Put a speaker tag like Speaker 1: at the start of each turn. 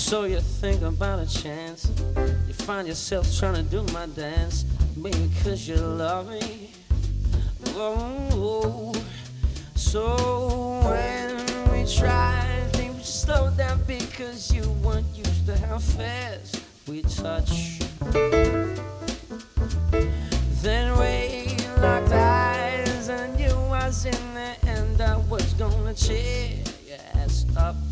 Speaker 1: So you think about a chance, you find yourself trying to do my dance, baby, 'cause you love me. Oh, so when we try, things slow down because you weren't used to how fast we touch. Then we locked eyes and I knew I was in the end I was gonna tear your ass up.